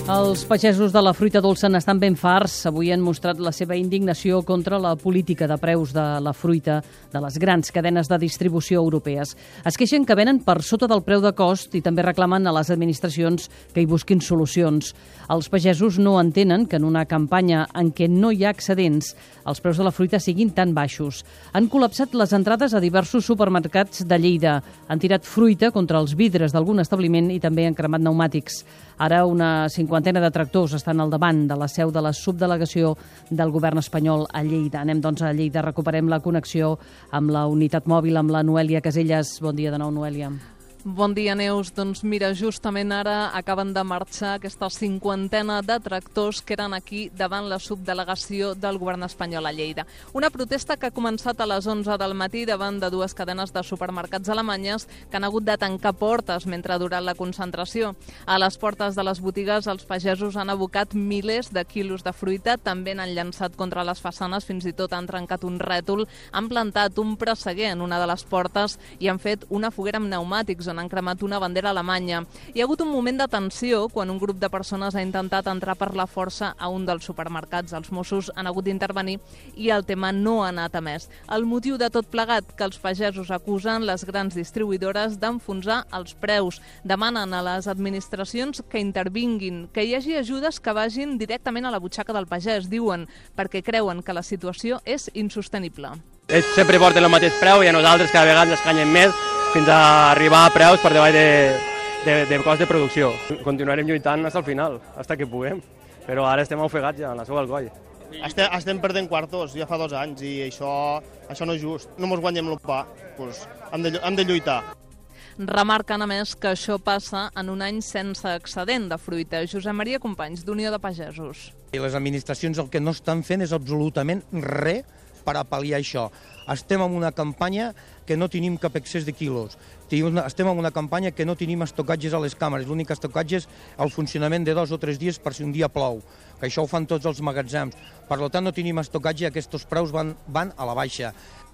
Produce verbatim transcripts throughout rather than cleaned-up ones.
Els pagesos de la fruita dolça n'estan ben farts. Avui han mostrat la seva indignació contra la política de preus de la fruita de les grans cadenes de distribució europees. Es queixen que venen per sota del preu de cost i també reclamen a les administracions que hi busquin solucions. Els pagesos no entenen que en una campanya en què no hi ha excedents els preus de la fruita siguin tan baixos. Han col·lapsat les entrades a diversos supermercats de Lleida. Han tirat fruita contra els vidres d'algun establiment i també han cremat pneumàtics. Ara una cinquantena de tractors estan al davant de la seu de la subdelegació del govern espanyol a Lleida. Anem doncs a Lleida, recuperem la connexió amb la unitat mòbil, amb la Noèlia Caselles. Bon dia de nou, Noèlia. Bon dia, Neus. Doncs mira, justament ara acaben de marxar aquesta cinquantena de tractors que eren aquí davant la subdelegació del govern espanyol a Lleida. Una protesta que ha començat a les onze del matí davant de dues cadenes de supermercats alemanyes que han hagut de tancar portes mentre ha durat la concentració. A les portes de les botigues els pagesos han abocat milers de quilos de fruita, també n'han llançat contra les façanes, fins i tot han trencat un rètol, han plantat un presseguer en una de les portes i han fet una foguera amb pneumàtics on han cremat una bandera alemanya. Hi ha hagut un moment de tensió quan un grup de persones ha intentat entrar per la força a un dels supermercats. Els Mossos han hagut d'intervenir i el tema no ha anat a més. El motiu de tot plegat, que els pagesos acusen les grans distribuïdores d'enfonsar els preus. Demanen a les administracions que intervinguin, que hi hagi ajudes que vagin directament a la butxaca del pagès, diuen, perquè creuen que la situació és insostenible. Ells sempre porten el mateix preu i a nosaltres cada vegada ens escanyen més fins a arribar a preus per davall de, de, de cost de producció. Continuarem lluitant fins al final, fins que puguem, però ara estem ofegats ja en la seu al coll. Estem, estem perdent quartos ja fa dos anys i això, això no és just. No ens guanyem el pa, doncs hem de, hem de lluitar. Remarquen, a més, que això passa en un any sense excedent de fruita. Josep Maria Companys, d'Unió de Pagesos. I les administracions el que no estan fent és absolutament res per a pal·liar això. Estem en una campanya que no tenim cap excés de quilos. Estem en una campanya que no tenim estocatges a les càmeres. L'únic estocatge és el funcionament de dos o tres dies per si un dia plou, que això ho fan tots els magatzems. Per tant, no tenim estocatge i aquests preus van, van a la baixa.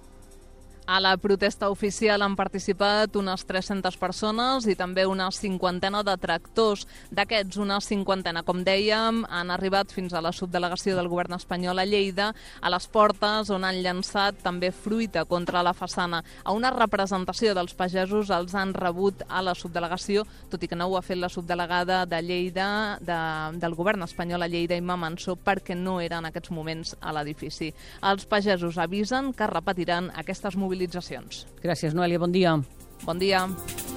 A la protesta oficial han participat unes tres-centes persones i també una cinquantena de tractors. D'aquests, una cinquantena, com dèiem, han arribat fins a la subdelegació del govern espanyol a Lleida, a les portes on han llançat també fruita contra la façana. A una representació dels pagesos els han rebut a la subdelegació, tot i que no ho ha fet la subdelegada de Lleida, de, del govern espanyol a Lleida, Imma Mansó, perquè no era en aquests moments a l'edifici. Els pagesos avisen que repetiran aquestes mobilitzacions. Gràcies, Noèlia. Bon dia. Bon dia.